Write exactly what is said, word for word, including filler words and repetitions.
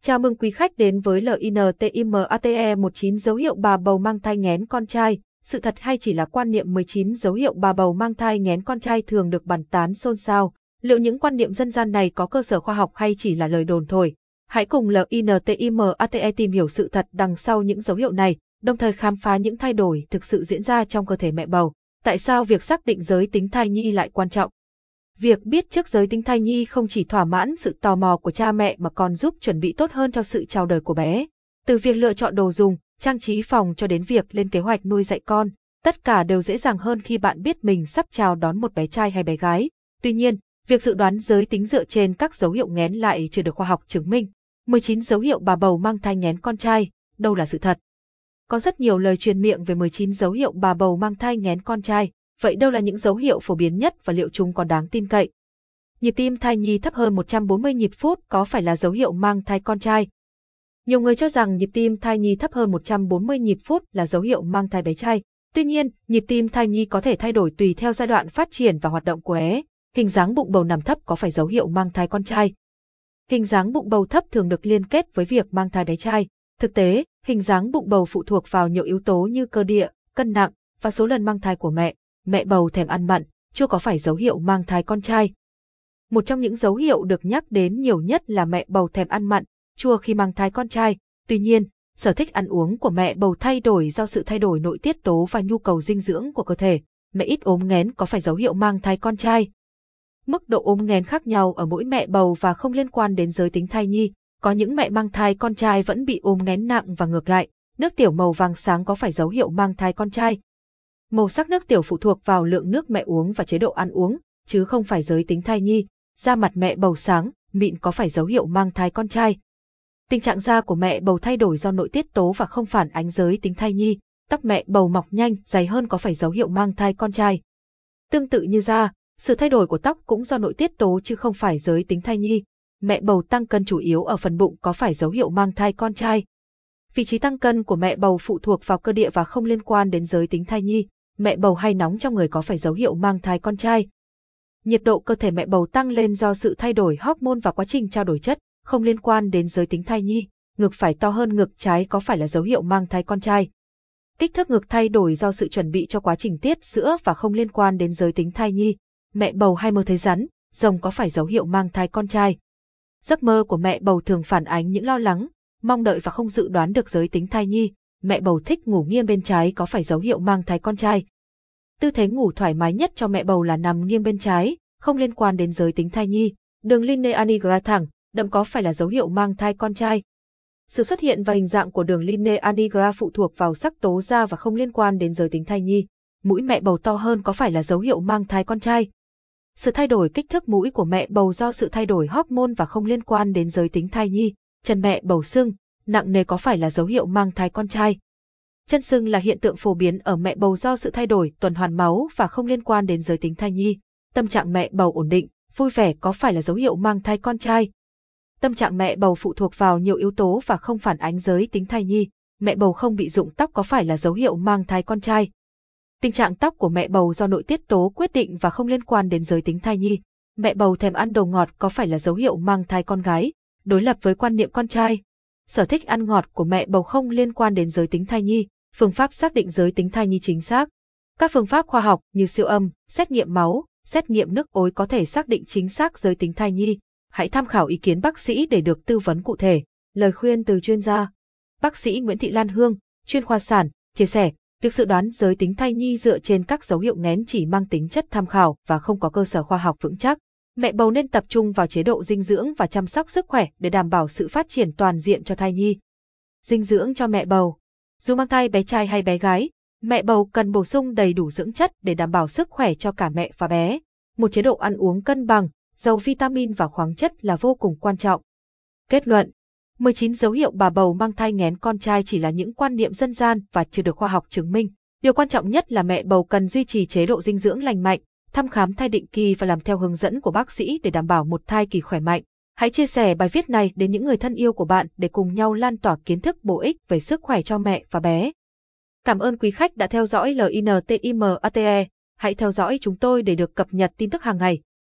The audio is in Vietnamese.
Chào mừng quý khách đến với LINTIMATE mười chín dấu hiệu bà bầu mang thai nghén con trai. Sự thật hay chỉ là quan niệm? Mười chín dấu hiệu bà bầu mang thai nghén con trai thường được bàn tán xôn xao. Liệu những quan niệm dân gian này có cơ sở khoa học hay chỉ là lời đồn thổi? Hãy cùng LINTIMATE tìm hiểu sự thật đằng sau những dấu hiệu này, đồng thời khám phá những thay đổi thực sự diễn ra trong cơ thể mẹ bầu. Tại sao việc xác định giới tính thai nhi lại quan trọng? Việc biết trước giới tính thai nhi không chỉ thỏa mãn sự tò mò của cha mẹ mà còn giúp chuẩn bị tốt hơn cho sự chào đời của bé. Từ việc lựa chọn đồ dùng, trang trí phòng cho đến việc lên kế hoạch nuôi dạy con, tất cả đều dễ dàng hơn khi bạn biết mình sắp chào đón một bé trai hay bé gái. Tuy nhiên, việc dự đoán giới tính dựa trên các dấu hiệu nghén lại chưa được khoa học chứng minh. mười chín dấu hiệu bà bầu mang thai nghén con trai, đâu là sự thật? Có rất nhiều lời truyền miệng về mười chín dấu hiệu bà bầu mang thai nghén con trai. Vậy đâu là những dấu hiệu phổ biến nhất và liệu chúng có đáng tin cậy? Nhịp tim thai nhi thấp hơn một trăm bốn mươi nhịp phút có phải là dấu hiệu mang thai con trai? Nhiều người cho rằng nhịp tim thai nhi thấp hơn một trăm bốn mươi nhịp phút là dấu hiệu mang thai bé trai. Tuy nhiên, nhịp tim thai nhi có thể thay đổi tùy theo giai đoạn phát triển và hoạt động của bé. Hình dáng bụng bầu nằm thấp có phải dấu hiệu mang thai con trai? Hình dáng bụng bầu thấp thường được liên kết với việc mang thai bé trai. Thực tế, hình dáng bụng bầu phụ thuộc vào nhiều yếu tố như cơ địa, cân nặng và số lần mang thai của mẹ. Mẹ bầu thèm ăn mặn, chưa có phải dấu hiệu mang thai con trai. Một trong những dấu hiệu được nhắc đến nhiều nhất là mẹ bầu thèm ăn mặn, chua khi mang thai con trai. Tuy nhiên, sở thích ăn uống của mẹ bầu thay đổi do sự thay đổi nội tiết tố và nhu cầu dinh dưỡng của cơ thể. Mẹ ít ốm nghén có phải dấu hiệu mang thai con trai? Mức độ ốm nghén khác nhau ở mỗi mẹ bầu và không liên quan đến giới tính thai nhi. Có những mẹ mang thai con trai vẫn bị ốm nghén nặng và ngược lại. Nước tiểu màu vàng sáng có phải dấu hiệu mang thai con trai? Màu sắc nước tiểu phụ thuộc vào lượng nước mẹ uống và chế độ ăn uống, chứ không phải giới tính thai nhi. Da mặt mẹ bầu sáng, mịn có phải dấu hiệu mang thai con trai? Tình trạng da của mẹ bầu thay đổi do nội tiết tố và không phản ánh giới tính thai nhi. Tóc mẹ bầu mọc nhanh, dày hơn có phải dấu hiệu mang thai con trai? Tương tự như da, sự thay đổi của tóc cũng do nội tiết tố chứ không phải giới tính thai nhi. Mẹ bầu tăng cân chủ yếu ở phần bụng có phải dấu hiệu mang thai con trai? Vị trí tăng cân của mẹ bầu phụ thuộc vào cơ địa và không liên quan đến giới tính thai nhi. Mẹ bầu hay nóng trong người có phải dấu hiệu mang thai con trai? Nhiệt độ cơ thể mẹ bầu tăng lên do sự thay đổi hormone và quá trình trao đổi chất, không liên quan đến giới tính thai nhi. Ngực phải to hơn ngực trái có phải là dấu hiệu mang thai con trai? Kích thước ngực thay đổi do sự chuẩn bị cho quá trình tiết sữa và không liên quan đến giới tính thai nhi. Mẹ bầu hay mơ thấy rắn, rồng có phải dấu hiệu mang thai con trai? Giấc mơ của mẹ bầu thường phản ánh những lo lắng, mong đợi và không dự đoán được giới tính thai nhi. Mẹ bầu thích ngủ nghiêng bên trái có phải dấu hiệu mang thai con trai? Tư thế ngủ thoải mái nhất cho mẹ bầu là nằm nghiêng bên trái, không liên quan đến giới tính thai nhi. Đường linea nigra thẳng, đậm có phải là dấu hiệu mang thai con trai? Sự xuất hiện và hình dạng của đường linea nigra phụ thuộc vào sắc tố da và không liên quan đến giới tính thai nhi. Mũi mẹ bầu to hơn có phải là dấu hiệu mang thai con trai? Sự thay đổi kích thước mũi của mẹ bầu do sự thay đổi hormone và không liên quan đến giới tính thai nhi. Chân mẹ bầu sưng, nặng nề có phải là dấu hiệu mang thai con trai? Chân sưng là hiện tượng phổ biến ở mẹ bầu do sự thay đổi tuần hoàn máu và không liên quan đến giới tính thai nhi. Tâm trạng mẹ bầu ổn định, vui vẻ có phải là dấu hiệu mang thai con trai? Tâm trạng mẹ bầu phụ thuộc vào nhiều yếu tố và không phản ánh giới tính thai nhi. Mẹ bầu không bị rụng tóc có phải là dấu hiệu mang thai con trai? Tình trạng tóc của mẹ bầu do nội tiết tố quyết định và không liên quan đến giới tính thai nhi. Mẹ bầu thèm ăn đồ ngọt có phải là dấu hiệu mang thai con gái? Đối lập với quan niệm con trai. Sở thích ăn ngọt của mẹ bầu không liên quan đến giới tính thai nhi. Phương pháp xác định giới tính thai nhi chính xác. Các phương pháp khoa học như siêu âm, xét nghiệm máu, xét nghiệm nước ối có thể xác định chính xác giới tính thai nhi. Hãy tham khảo ý kiến bác sĩ để được tư vấn cụ thể. Lời khuyên từ chuyên gia. Bác sĩ Nguyễn Thị Lan Hương, chuyên khoa sản, chia sẻ, việc dự đoán giới tính thai nhi dựa trên các dấu hiệu nghén chỉ mang tính chất tham khảo và không có cơ sở khoa học vững chắc. Mẹ bầu nên tập trung vào chế độ dinh dưỡng và chăm sóc sức khỏe để đảm bảo sự phát triển toàn diện cho thai nhi. Dinh dưỡng cho mẹ bầu. Dù mang thai bé trai hay bé gái, mẹ bầu cần bổ sung đầy đủ dưỡng chất để đảm bảo sức khỏe cho cả mẹ và bé. Một chế độ ăn uống cân bằng, giàu vitamin và khoáng chất là vô cùng quan trọng. Kết luận, mười chín dấu hiệu bà bầu mang thai nghén con trai chỉ là những quan niệm dân gian và chưa được khoa học chứng minh. Điều quan trọng nhất là mẹ bầu cần duy trì chế độ dinh dưỡng lành mạnh, thăm khám thai định kỳ và làm theo hướng dẫn của bác sĩ để đảm bảo một thai kỳ khỏe mạnh. Hãy chia sẻ bài viết này đến những người thân yêu của bạn để cùng nhau lan tỏa kiến thức bổ ích về sức khỏe cho mẹ và bé. Cảm ơn quý khách đã theo dõi LINTIMATE. Hãy theo dõi chúng tôi để được cập nhật tin tức hàng ngày.